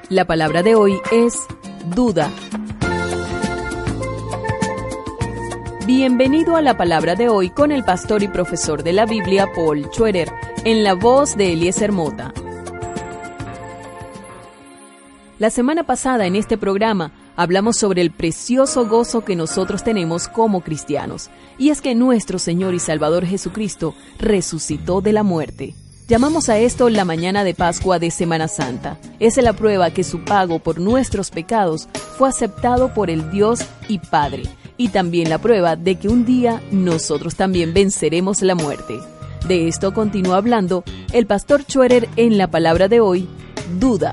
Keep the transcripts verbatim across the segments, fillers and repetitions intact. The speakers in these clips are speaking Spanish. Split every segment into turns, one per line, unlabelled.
La palabra de hoy es duda. Bienvenido a la palabra de hoy con el pastor y profesor de la Biblia, Paul Schroeder, en la voz de Eliezer Mota. La semana pasada en este programa hablamos sobre el precioso gozo que nosotros tenemos como cristianos, y es que nuestro Señor y Salvador Jesucristo resucitó de la muerte. Llamamos a esto la mañana de Pascua de Semana Santa. Es la prueba que su pago por nuestros pecados fue aceptado por el Dios y Padre, y también la prueba de que un día nosotros también venceremos la muerte. De esto continúa hablando el pastor Schroeder en la palabra de hoy, duda.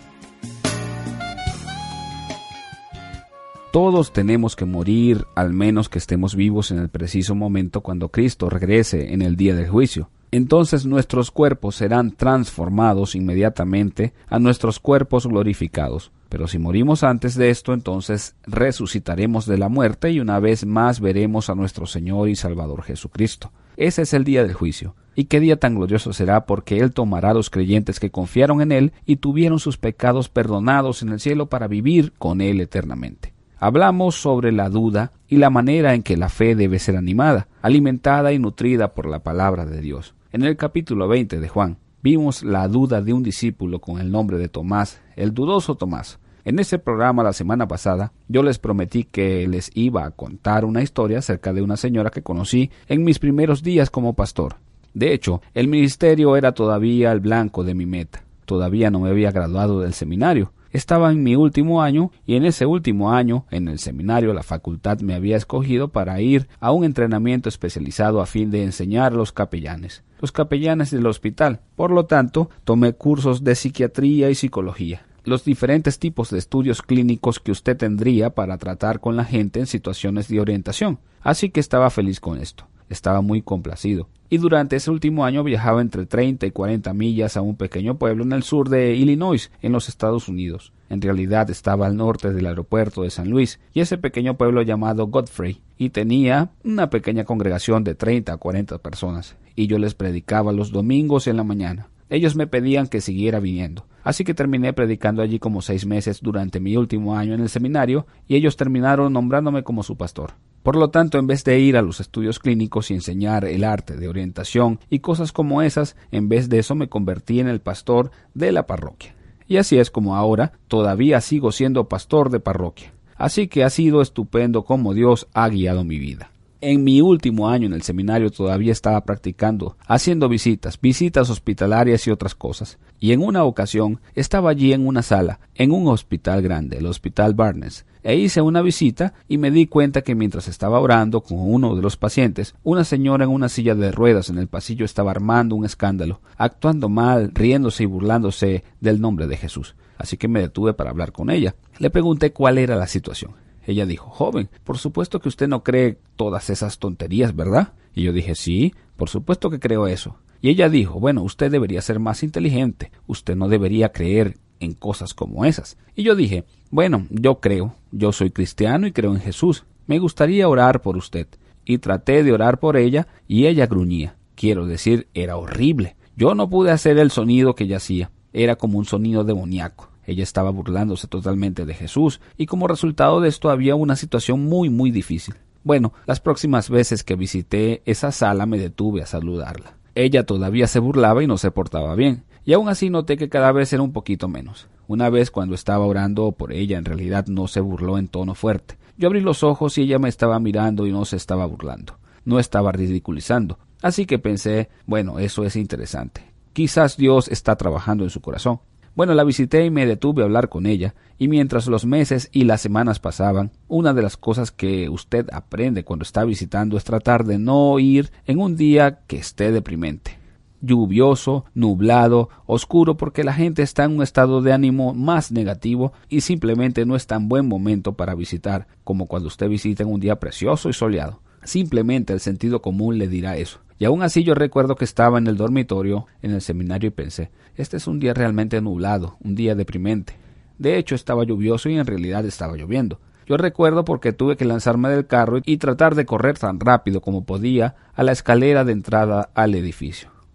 Todos tenemos que morir, al menos que estemos vivos en el preciso momento cuando Cristo regrese en el día del juicio. Entonces nuestros cuerpos serán transformados inmediatamente a nuestros cuerpos glorificados. Pero si morimos antes de esto, entonces resucitaremos de la muerte y una vez más veremos a nuestro Señor y Salvador Jesucristo. Ese es el día del juicio. Y qué día tan glorioso será, porque Él tomará a los creyentes que confiaron en Él y tuvieron sus pecados perdonados en el cielo para vivir con Él eternamente. Hablamos sobre la duda y la manera en que la fe debe ser animada, alimentada y nutrida por la palabra de Dios. En el capítulo veinte de Juan, vimos la duda de un discípulo con el nombre de Tomás, el dudoso Tomás. En ese programa la semana pasada, yo les prometí que les iba a contar una historia acerca de una señora que conocí en mis primeros días como pastor. De hecho, el ministerio era todavía el blanco de mi meta. Todavía no me había graduado del seminario. Estaba en mi último año y en ese último año, en el seminario, la facultad me había escogido para ir a un entrenamiento especializado a fin de enseñar a los capellanes. Los capellanes del hospital. Por lo tanto, tomé cursos de psiquiatría y psicología. Los diferentes tipos de estudios clínicos que usted tendría para tratar con la gente en situaciones de orientación. Así que estaba feliz con esto. Estaba muy complacido. Y durante ese último año viajaba entre treinta y cuarenta millas a un pequeño pueblo en el sur de Illinois, en los Estados Unidos. En realidad estaba al norte del aeropuerto de San Luis, y ese pequeño pueblo llamado Godfrey, y tenía una pequeña congregación de treinta a cuarenta personas, y yo les predicaba los domingos en la mañana. Ellos me pedían que siguiera viniendo, así que terminé predicando allí como seis meses durante mi último año en el seminario, y ellos terminaron nombrándome como su pastor. Por lo tanto, en vez de ir a los estudios clínicos y enseñar el arte de orientación y cosas como esas, en vez de eso me convertí en el pastor de la parroquia. Y así es como ahora todavía sigo siendo pastor de parroquia. Así que ha sido estupendo cómo Dios ha guiado mi vida. En mi último año en el seminario todavía estaba practicando, haciendo visitas, visitas hospitalarias y otras cosas. Y en una ocasión estaba allí en una sala, en un hospital grande, el Hospital Barnes, e hice una visita y me di cuenta que mientras estaba orando con uno de los pacientes, una señora en una silla de ruedas en el pasillo estaba armando un escándalo, actuando mal, riéndose y burlándose del nombre de Jesús. Así que me detuve para hablar con ella. Le pregunté cuál era la situación. Ella dijo, joven, por supuesto que usted no cree todas esas tonterías, ¿verdad? Y yo dije, sí, por supuesto que creo eso. Y ella dijo, bueno, usted debería ser más inteligente, usted no debería creer en cosas como esas. Y yo dije, bueno, yo creo, yo soy cristiano y creo en Jesús, me gustaría orar por usted. Y traté de orar por ella y ella gruñía, quiero decir, era horrible. Yo no pude hacer el sonido que ella hacía, era como un sonido demoníaco. Ella estaba burlándose totalmente de Jesús y como resultado de esto había una situación muy muy difícil. Bueno, las próximas veces que visité esa sala me detuve a saludarla. Ella todavía se burlaba y no se portaba bien, y aún así noté que cada vez era un poquito menos. Una vez cuando estaba orando por ella en realidad no se burló en tono fuerte. Yo abrí los ojos y ella me estaba mirando y no se estaba burlando. No estaba ridiculizando. Así que pensé, bueno, eso es interesante. Quizás Dios está trabajando en su corazón. Bueno, la visité y me detuve a hablar con ella, y mientras los meses y las semanas pasaban, una de las cosas que usted aprende cuando está visitando es tratar de no ir en un día que esté deprimente, lluvioso, nublado, oscuro, porque la gente está en un estado de ánimo más negativo y simplemente no es tan buen momento para visitar como cuando usted visita en un día precioso y soleado. Simplemente el sentido común le dirá eso. Y aún así yo recuerdo que estaba en el dormitorio, en el seminario, y pensé, este es un día realmente nublado, un día deprimente. De hecho, estaba lluvioso y en realidad estaba lloviendo. Yo recuerdo porque tuve que lanzarme del carro y tratar de correr tan rápido como podía a la escalera de entrada al edificio.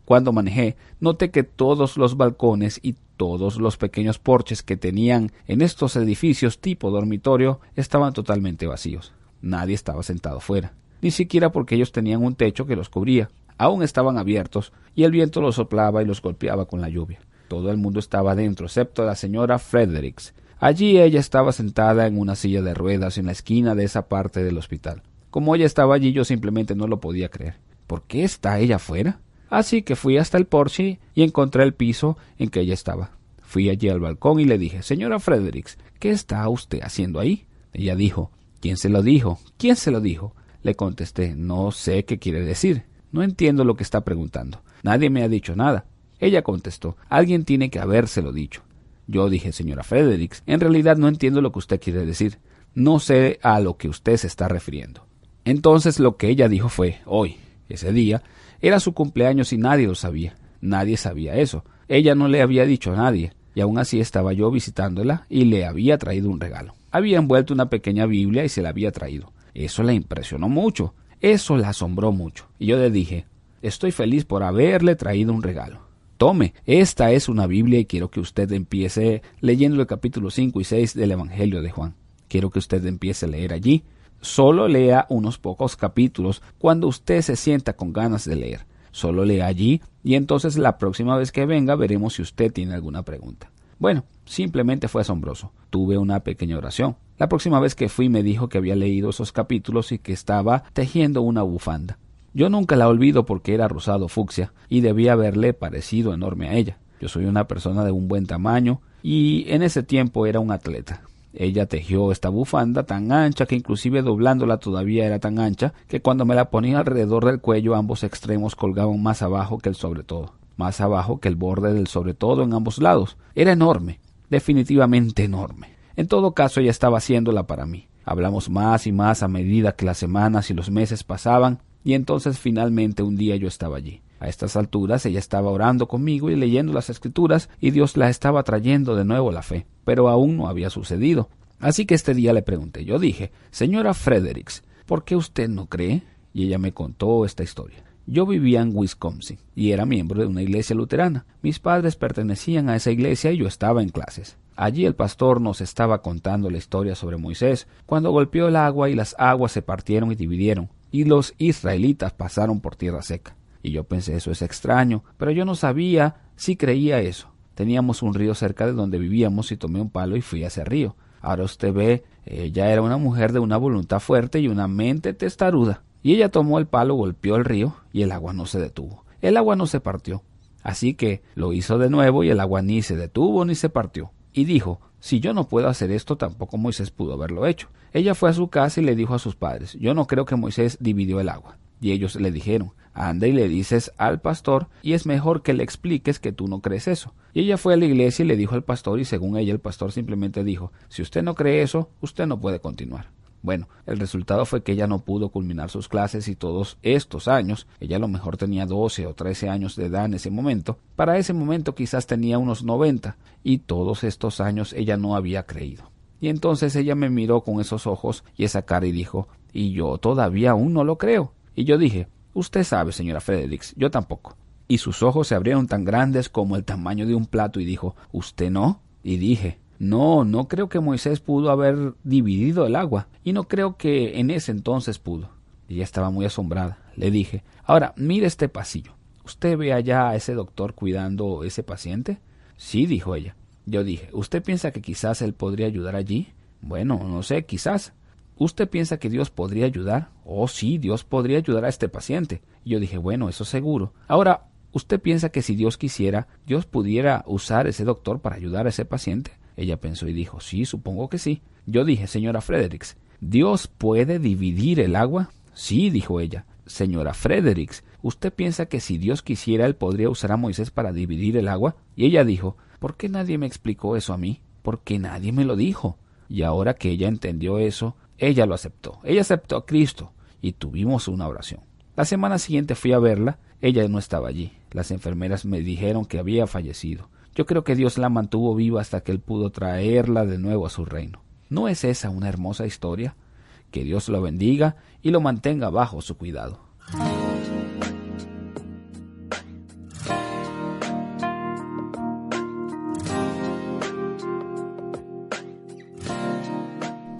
Cuando manejé, noté que todos los balcones y todos los pequeños porches que tenían en estos edificios tipo dormitorio estaban totalmente vacíos. Nadie estaba sentado fuera, ni siquiera porque ellos tenían un techo que los cubría. Aún estaban abiertos y el viento los soplaba y los golpeaba con la lluvia. Todo el mundo estaba dentro, excepto la señora Fredericks. Allí ella estaba sentada en una silla de ruedas en la esquina de esa parte del hospital. Como ella estaba allí, yo simplemente no lo podía creer. ¿Por qué está ella afuera? Así que fui hasta el porche y encontré el piso en que ella estaba. Fui allí al balcón y le dije, señora Fredericks, ¿qué está usted haciendo ahí? Ella dijo, ¿quién se lo dijo? ¿Quién se lo dijo? Le contesté, no sé qué quiere decir. No entiendo lo que está preguntando. Nadie me ha dicho nada. Ella contestó, alguien tiene que habérselo dicho. Yo dije, señora Fredericks, en realidad no entiendo lo que usted quiere decir. No sé a lo que usted se está refiriendo. Entonces lo que ella dijo fue, hoy, ese día, era su cumpleaños y nadie lo sabía. Nadie sabía eso. Ella no le había dicho a nadie. Y aún así estaba yo visitándola y le había traído un regalo. Había envuelto una pequeña Biblia y se la había traído. Eso la impresionó mucho. Eso la asombró mucho. Y yo le dije, estoy feliz por haberle traído un regalo. Tome, esta es una Biblia y quiero que usted empiece leyendo el capítulo cinco y seis del Evangelio de Juan. Quiero que usted empiece a leer allí. Solo lea unos pocos capítulos cuando usted se sienta con ganas de leer. Solo lea allí y entonces la próxima vez que venga veremos si usted tiene alguna pregunta. Bueno, simplemente fue asombroso. Tuve una pequeña oración. La próxima vez que fui me dijo que había leído esos capítulos y que estaba tejiendo una bufanda. Yo nunca la olvido porque era rosado fucsia y debía haberle parecido enorme a ella. Yo soy una persona de un buen tamaño y en ese tiempo era un atleta. Ella tejió esta bufanda tan ancha que inclusive doblándola todavía era tan ancha que cuando me la ponía alrededor del cuello ambos extremos colgaban más abajo que el sobretodo, más abajo que el borde del sobretodo en ambos lados. Era enorme, definitivamente enorme. En todo caso ella estaba haciéndola para mí. Hablamos más y más a medida que las semanas y los meses pasaban. Y entonces finalmente un día yo estaba allí. A estas alturas ella estaba orando conmigo y leyendo las escrituras y Dios la estaba trayendo de nuevo la fe, pero aún no había sucedido. Así que este día le pregunté, yo dije, señora Fredericks, ¿por qué usted no cree? Y ella me contó esta historia. Yo vivía en Wisconsin y era miembro de una iglesia luterana. Mis padres pertenecían a esa iglesia y yo estaba en clases. Allí el pastor nos estaba contando la historia sobre Moisés, cuando golpeó el agua y las aguas se partieron y dividieron. Y los israelitas pasaron por tierra seca. Y yo pensé, eso es extraño, pero yo no sabía si creía eso. Teníamos un río cerca de donde vivíamos y tomé un palo y fui a ese río. Ahora usted ve, ella era una mujer de una voluntad fuerte y una mente testaruda. Y ella tomó el palo, golpeó el río y el agua no se detuvo. El agua no se partió. Así que lo hizo de nuevo y el agua ni se detuvo ni se partió. Y dijo, si yo no puedo hacer esto, tampoco Moisés pudo haberlo hecho. Ella fue a su casa y le dijo a sus padres, yo no creo que Moisés dividió el agua. Y ellos le dijeron, anda y le dices al pastor y es mejor que le expliques que tú no crees eso. Y ella fue a la iglesia y le dijo al pastor y según ella el pastor simplemente dijo, si usted no cree eso, usted no puede continuar. Bueno, el resultado fue que ella no pudo culminar sus clases y todos estos años, ella a lo mejor tenía doce o trece años de edad en ese momento, para ese momento quizás tenía unos noventa, y todos estos años ella no había creído. Y entonces ella me miró con esos ojos y esa cara y dijo, y yo todavía aún no lo creo. Y yo dije, usted sabe, señora Fredericks, yo tampoco. Y sus ojos se abrieron tan grandes como el tamaño de un plato y dijo, ¿usted no? Y dije, no, no creo que Moisés pudo haber dividido el agua, y no creo que en ese entonces pudo. Y ella estaba muy asombrada. Le dije, ahora, mire este pasillo. ¿Usted ve allá a ese doctor cuidando ese paciente? Sí, dijo ella. Yo dije, ¿usted piensa que quizás él podría ayudar allí? Bueno, no sé, quizás. ¿Usted piensa que Dios podría ayudar? Oh, sí, Dios podría ayudar a este paciente. Y yo dije, bueno, eso seguro. Ahora, ¿usted piensa que si Dios quisiera, Dios pudiera usar ese doctor para ayudar a ese paciente? Ella pensó y dijo, sí, supongo que sí. Yo dije, señora Fredericks, ¿Dios puede dividir el agua? Sí, dijo ella. Señora Fredericks, ¿usted piensa que si Dios quisiera, él podría usar a Moisés para dividir el agua? Y ella dijo, ¿por qué nadie me explicó eso a mí? Porque nadie me lo dijo. Y ahora que ella entendió eso, ella lo aceptó. Ella aceptó a Cristo y tuvimos una oración. La semana siguiente fui a verla. Ella no estaba allí. Las enfermeras me dijeron que había fallecido. Yo creo que Dios la mantuvo viva hasta que él pudo traerla de nuevo a su reino. ¿No es esa una hermosa historia? Que Dios lo bendiga y lo mantenga bajo su cuidado.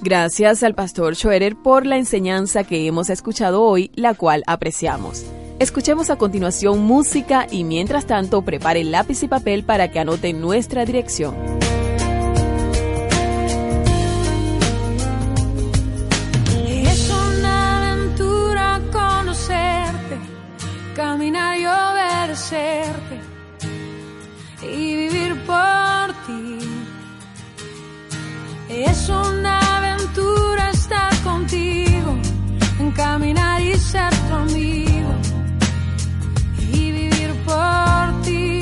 Gracias al pastor Schroeder por la enseñanza que hemos escuchado hoy, la cual apreciamos. Escuchemos a continuación música y mientras tanto prepare lápiz y papel para que anote nuestra dirección.
Es una aventura conocerte, caminar y obedecerte y vivir por ti. Es una aventura estar contigo, caminar y ser tu amigo y vivir por ti.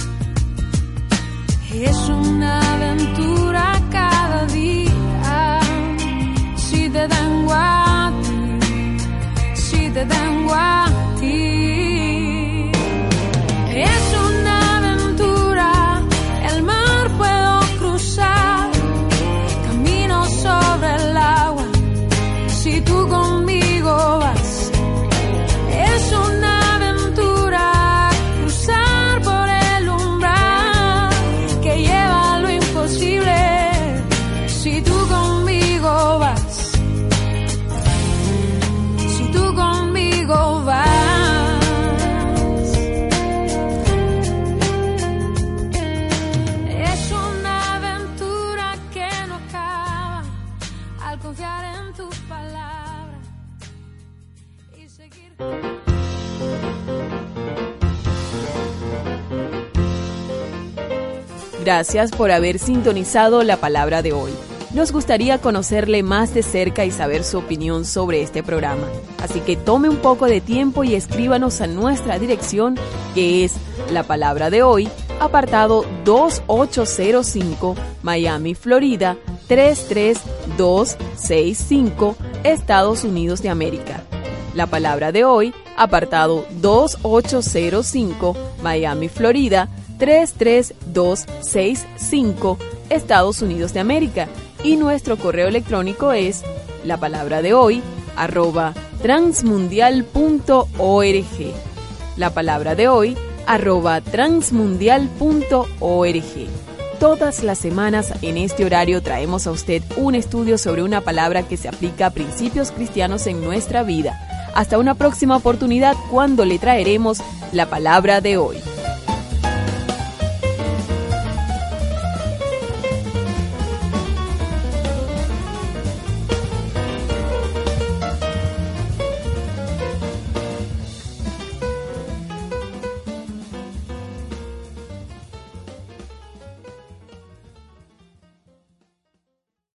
Es una aventura cada día. Si te tengo a ti, si te tengo a ti. Es una aventura, el mar puedo cruzar, camino sobre el agua, si tú conmigo vas. Es una aventura cruzar por el umbral que lleva a lo imposible, si tú conmigo vas, si tú conmigo vas. Es una aventura que no acaba al confiar en tu palabra y seguir.
Gracias por haber sintonizado la palabra de hoy. Nos gustaría conocerle más de cerca y saber su opinión sobre este programa. Así que tome un poco de tiempo y escríbanos a nuestra dirección, que es La Palabra de Hoy, apartado dos ocho cero cinco, Miami, Florida, tres tres dos seis cinco, Estados Unidos de América. La Palabra de Hoy, apartado dos ocho cero cinco, Miami, Florida, tres tres dos seis cinco, Estados Unidos de América. Y nuestro correo electrónico es la palabra de hoy arroba transmundial punto org. La palabra de hoy arroba transmundial punto org. Todas las semanas en este horario traemos a usted un estudio sobre una palabra que se aplica a principios cristianos en nuestra vida. Hasta una próxima oportunidad cuando le traeremos la palabra de hoy.